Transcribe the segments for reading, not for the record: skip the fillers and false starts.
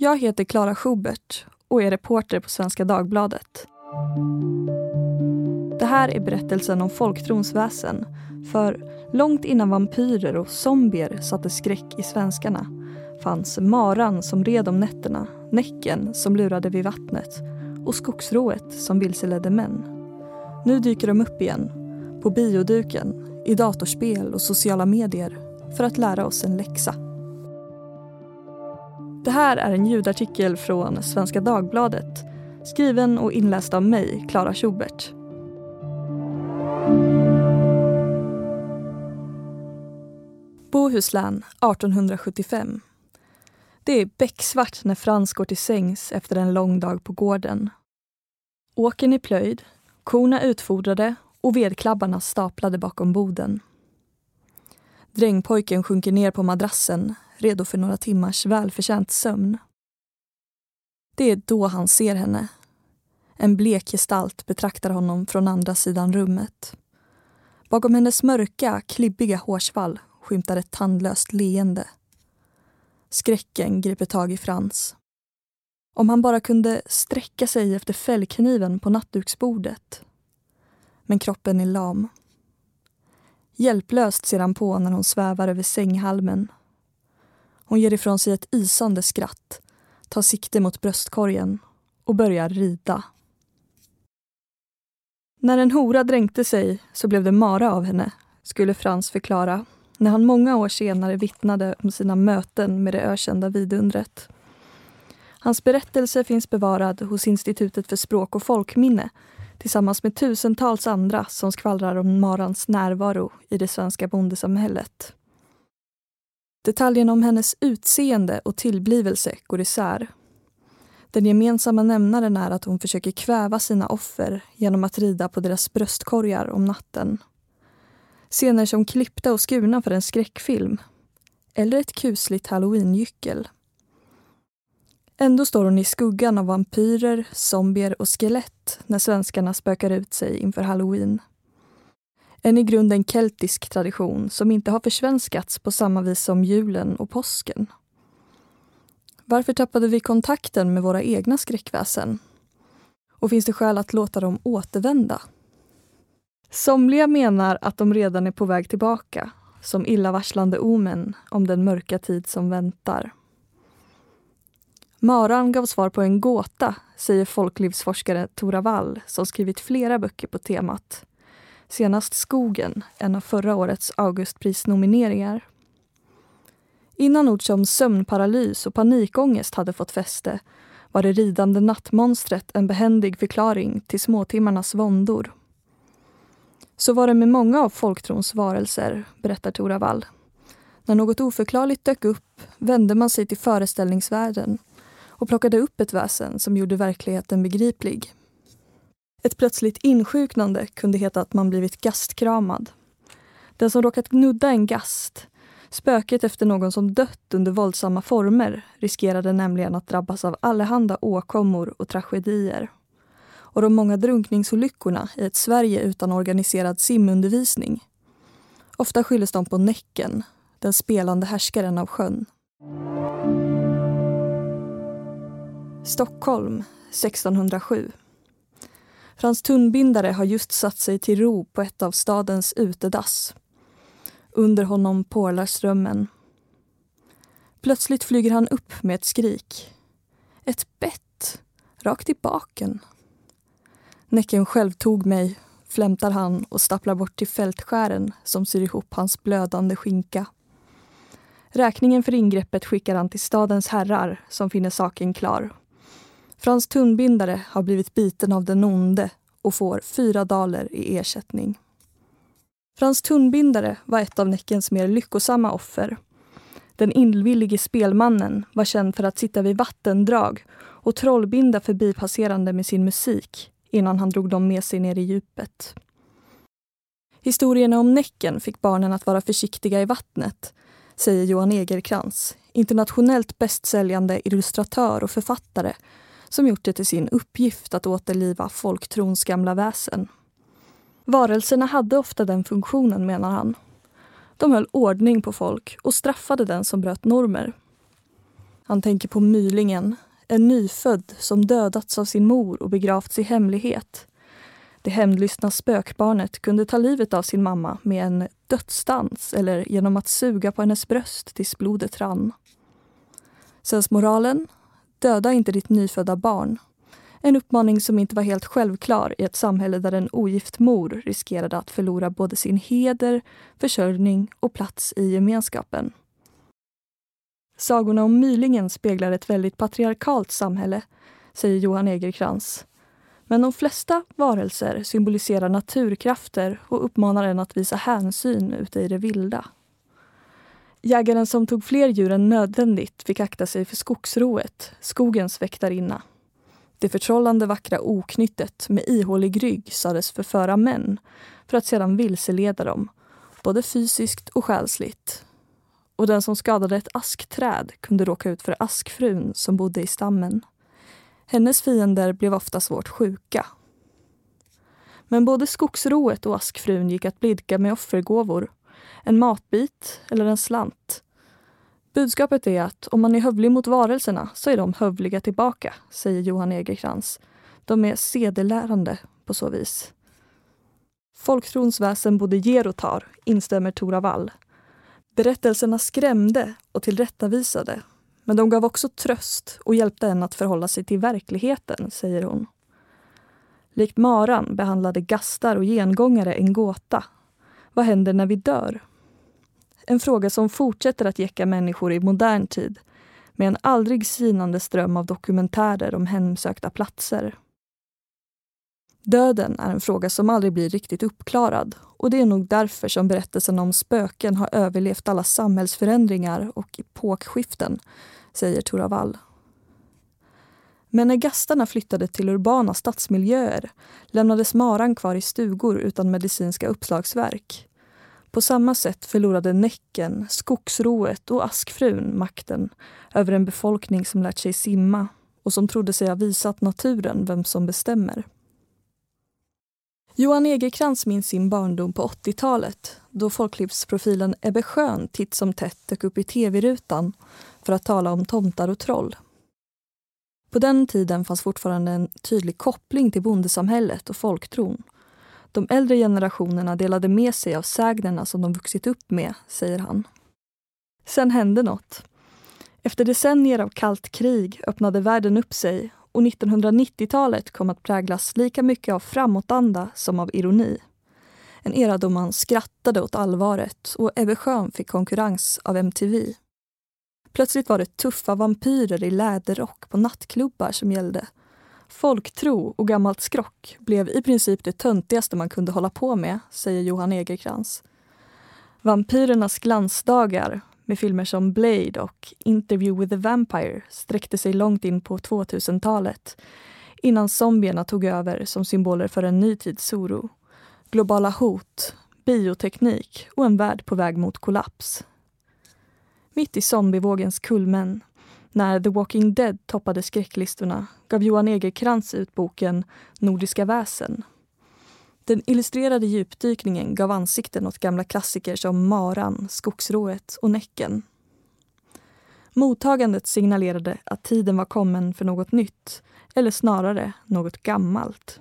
Jag heter Clara Schubert och är reporter på Svenska Dagbladet. Det här är berättelsen om folktrons väsen. För långt innan vampyrer och zombier satte skräck i svenskarna fanns maran som red om nätterna, näcken som lurade vid vattnet och skogsrået som vilseledde män. Nu dyker de upp igen, på bioduken, i datorspel och sociala medier för att lära oss en läxa. Det här är en ljudartikel från Svenska Dagbladet, skriven och inläst av mig, Clara Schubert. Bohuslän 1875. Det är becksvart när Frans går till sängs efter en lång dag på gården. Åkern är plöjd, korna utfodrade och vedklabbarna staplade bakom boden. Drängpojken sjunker ner på madrassen, redo för några timmars välförtjänt sömn. Det är då han ser henne. En blek gestalt betraktar honom från andra sidan rummet. Bakom hennes mörka, klibbiga hårsvall skymtar ett tandlöst leende. Skräcken griper tag i Frans. Om han bara kunde sträcka sig efter fällkniven på nattduksbordet. Men kroppen är lam. Hjälplöst ser han på när hon svävar över sänghalmen. Hon ger ifrån sig ett isande skratt, tar sikte mot bröstkorgen och börjar rida. När en hora dränkte sig så blev det mara av henne, skulle Frans förklara, när han många år senare vittnade om sina möten med det ökända vidundret. Hans berättelse finns bevarad hos Institutet för språk och folkminne tillsammans med tusentals andra som skvallrar om marans närvaro i det svenska bondesamhället. Detaljerna om hennes utseende och tillblivelse går isär. Den gemensamma nämnaren är att hon försöker kväva sina offer genom att rida på deras bröstkorgar om natten. Scener som klippta och skurna för en skräckfilm. Eller ett kusligt halloween-gyckel. Ändå står hon i skuggan av vampyrer, zombier och skelett när svenskarna spökar ut sig inför halloween. En i grunden keltisk tradition som inte har försvenskats på samma vis som julen och påsken. Varför tappade vi kontakten med våra egna skräckväsen? Och finns det skäl att låta dem återvända? Somliga menar att de redan är på väg tillbaka, som illavarslande omen om den mörka tid som väntar. Maran gav svar på en gåta, säger folklivsforskare Tora Wall som skrivit flera böcker på temat. Senast Skogen, en av förra årets Augustprisnomineringar. Innan ord som sömnparalys och panikångest hade fått fäste var det ridande nattmonstret en behändig förklaring till småtimmarnas våndor. Så var det med många av folktrons varelser, berättar Tora Wall. När något oförklarligt dök upp vände man sig till föreställningsvärlden och plockade upp ett väsen som gjorde verkligheten begriplig. Ett plötsligt insjuknande kunde heta att man blivit gastkramad. Den som råkat gnudda en gast, spöket efter någon som dött under våldsamma former, riskerade nämligen att drabbas av allehanda åkommor och tragedier. Och de många drunkningsolyckorna i ett Sverige utan organiserad simundervisning. Ofta skylls de på Näcken, den spelande härskaren av sjön. Stockholm, 1607. Frans tunnbindare har just satt sig till ro på ett av stadens utedass. Under honom porlar strömmen. Plötsligt flyger han upp med ett skrik. Ett bett, rakt i baken. Näcken själv tog mig, flämtar han och stapplar bort till fältskären som syr ihop hans blödande skinka. Räkningen för ingreppet skickar han till stadens herrar som finner saken klar. Frans tunnbindare har blivit biten av den onde och får 4 daler i ersättning. Frans tunnbindare var ett av Näckens mer lyckosamma offer. Den illvillige spelmannen var känd för att sitta vid vattendrag och trollbinda förbipasserande med sin musik innan han drog dem med sig ner i djupet. Historierna om Näcken fick barnen att vara försiktiga i vattnet, säger Johan Egerkrans, internationellt bästsäljande illustratör och författare som gjort det till sin uppgift att återliva folktrons gamla väsen. Varelserna hade ofta den funktionen, menar han. De höll ordning på folk och straffade den som bröt normer. Han tänker på Mylingen, en nyfödd som dödats av sin mor och begravts i hemlighet. Det hämndlystna spökbarnet kunde ta livet av sin mamma med en dödsdans eller genom att suga på hennes bröst tills blodet rann. Sensmoralen: döda inte ditt nyfödda barn. En uppmaning som inte var helt självklar i ett samhälle där en ogift mor riskerade att förlora både sin heder, försörjning och plats i gemenskapen. Sagorna om Mylingen speglar ett väldigt patriarkalt samhälle, säger Johan Egerkrans. Men de flesta varelser symboliserar naturkrafter och uppmanar en att visa hänsyn ute i det vilda. Jägaren som tog fler djur än nödvändigt fick akta sig för skogsroet, skogens väktarinna. Det förtrollande vackra oknyttet med ihålig rygg sades förföra män för att sedan vilseleda dem, både fysiskt och själsligt. Och den som skadade ett askträd kunde råka ut för askfrun som bodde i stammen. Hennes fiender blev ofta svårt sjuka. Men både skogsroet och askfrun gick att blidka med offergåvor, en matbit eller en slant. Budskapet är att om man är hövlig mot varelserna så är de hövliga tillbaka, säger Johan Egerkrans. De är sedelärande på så vis. Folktrons väsen både ger och tar, instämmer Tora Wall. Berättelserna skrämde och tillrättavisade, men de gav också tröst och hjälpte en att förhålla sig till verkligheten, säger hon. Likt maran behandlade gastar och gengångare en gåta. Vad händer när vi dör? En fråga som fortsätter att jäcka människor i modern tid med en aldrig sinande ström av dokumentärer om hemsökta platser. Döden är en fråga som aldrig blir riktigt uppklarad och det är nog därför som berättelsen om spöken har överlevt alla samhällsförändringar och epokskiften, säger Tora Wall. Men när gastarna flyttade till urbana stadsmiljöer lämnades maran kvar i stugor utan medicinska uppslagsverk. På samma sätt förlorade Näcken, skogsroet och askfrun makten över en befolkning som lärt sig simma och som trodde sig ha visat naturen vem som bestämmer. Johan Egerkrans minns sin barndom på 80-talet då folklivsprofilen Ebbe Schön titt som tätt dök upp i tv-rutan för att tala om tomtar och troll. På den tiden fanns fortfarande en tydlig koppling till bondesamhället och folktron. De äldre generationerna delade med sig av sägnerna som de vuxit upp med, säger han. Sen hände något. Efter decennier av kallt krig öppnade världen upp sig och 1990-talet kom att präglas lika mycket av framåtanda som av ironi. En era då man skrattade åt allvaret och Ebbe Schön fick konkurrens av MTV. Plötsligt var det tuffa vampyrer i läderrock på nattklubbar som gällde. Folktro och gammalt skrock blev i princip det töntigaste man kunde hålla på med, säger Johan Egerkrans. Vampyrernas glansdagar med filmer som Blade och Interview with the Vampire sträckte sig långt in på 2000-talet innan zombierna tog över som symboler för en ny tids oro, globala hot, bioteknik och en värld på väg mot kollaps. Mitt i zombievågens kulmen, när The Walking Dead toppade skräcklistorna, gav Johan Egerkrans ut boken Nordiska väsen. Den illustrerade djupdykningen gav ansikten åt gamla klassiker som Maran, Skogsroet och Näcken. Mottagandet signalerade att tiden var kommen för något nytt, eller snarare något gammalt.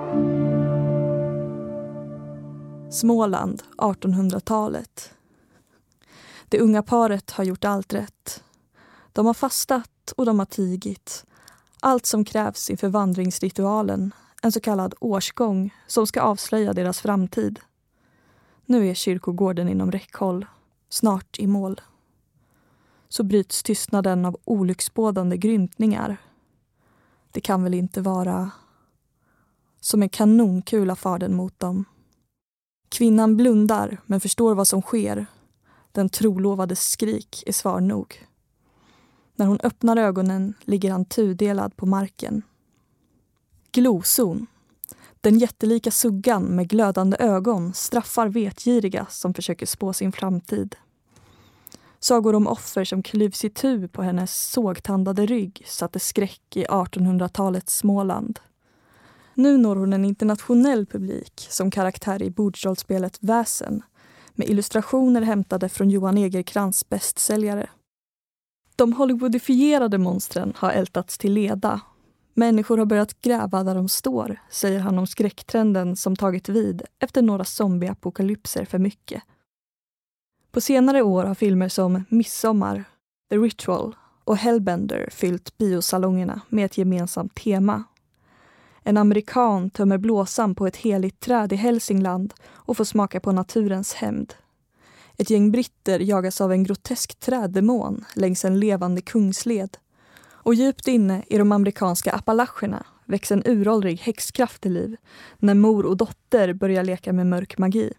Småland, 1800-talet. Det unga paret har gjort allt rätt. De har fastat och de har tigit. Allt som krävs inför vandringsritualen, en så kallad årsgång som ska avslöja deras framtid. Nu är kyrkogården inom räckhåll, snart i mål. Så bryts tystnaden av olycksbådande grymtningar. Det kan väl inte vara... Som en kanonkula far den mot dem. Kvinnan blundar men förstår vad som sker. Den trolovades skrik är svar nog. När hon öppnar ögonen ligger han tudelad på marken. Gloson. Den jättelika suggan med glödande ögon straffar vetgiriga som försöker spå sin framtid. Sagor om offer som klyvs i tu på hennes sågtandade rygg satte skräck i 1800-talets Småland. Nu når hon en internationell publik som karaktär i bordsrollspelet Väsen med illustrationer hämtade från Johan Egerkrans bästsäljare. De Hollywoodifierade monstren har ältats till leda. Människor har börjat gräva där de står, säger han om skräcktrenden som tagit vid efter några zombieapokalypser för mycket. På senare år har filmer som Midsommar, The Ritual och Hellbender fyllt biosalongerna med ett gemensamt tema. En amerikan tömmer blåsan på ett heligt träd i Hälsingland och får smaka på naturens hämnd. Ett gäng britter jagas av en grotesk träddemon längs en levande kungsled. Och djupt inne i de amerikanska Appalacherna växer en uråldrig häxkraft till liv när mor och dotter börjar leka med mörk magi.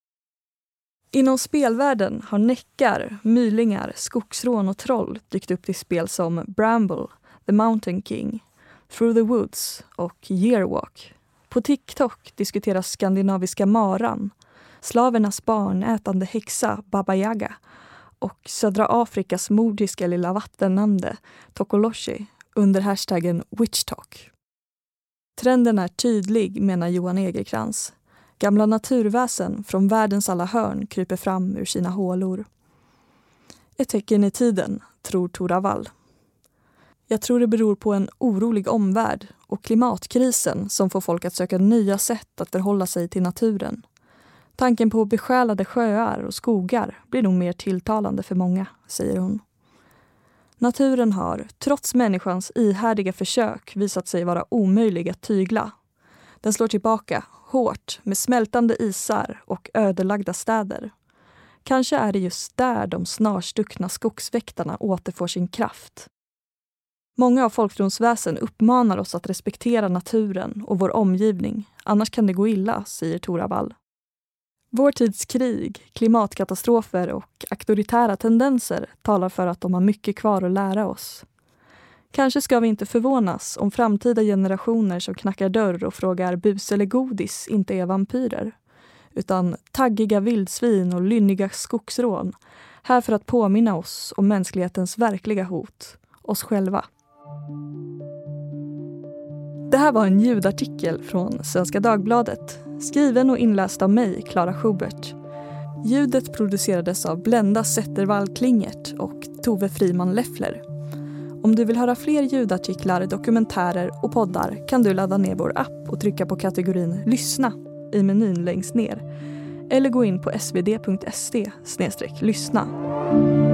Inom spelvärlden har näckar, mylingar, skogsrån och troll dykt upp till spel som Bramble, The Mountain King, Through the Woods och Yearwalk. På TikTok diskuteras skandinaviska maran, slavernas barn ätande häxa Baba Yaga och södra Afrikas mordiska lilla vattennamne Tokoloshi under hashtaggen WitchTalk. Trenden är tydlig, menar Johan Egerkrans. Gamla naturväsen från världens alla hörn kryper fram ur sina hålor. Ett tecken i tiden, tror Tora Wall. Jag tror det beror på en orolig omvärld och klimatkrisen som får folk att söka nya sätt att förhålla sig till naturen. Tanken på besjälade sjöar och skogar blir nog mer tilltalande för många, säger hon. Naturen har, trots människans ihärdiga försök, visat sig vara omöjlig att tygla. Den slår tillbaka, hårt, med smältande isar och ödelagda städer. Kanske är det just där de snarstuckna skogsväktarna återfår sin kraft. Många av folktronsväsen uppmanar oss att respektera naturen och vår omgivning, annars kan det gå illa, säger Tora Wall. Vår tids krig, klimatkatastrofer och auktoritära tendenser talar för att de har mycket kvar att lära oss. Kanske ska vi inte förvånas om framtida generationer som knackar dörr och frågar bus eller godis inte är vampyrer, utan taggiga vildsvin och lynniga skogsrån, här för att påminna oss om mänsklighetens verkliga hot, oss själva. Det här var en ljudartikel från Svenska Dagbladet, skriven och inläst av mig, Clara Schubert. Ljudet producerades av Blenda Zettervall-Klingert och Tove Friman-Leffler. Om du vill höra fler ljudartiklar, dokumentärer och poddar kan du ladda ner vår app och trycka på kategorin Lyssna i menyn längst ner. Eller gå in på svd.se/lyssna.